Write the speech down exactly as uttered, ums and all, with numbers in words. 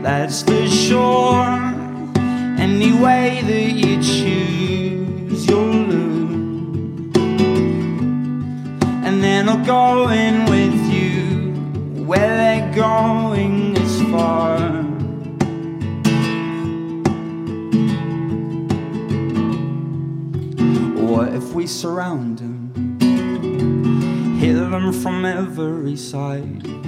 that's for sure. Any way that you choose, you'll lose. And then I'll go in with you where they're going is far. What if we surround them, hit them from every side?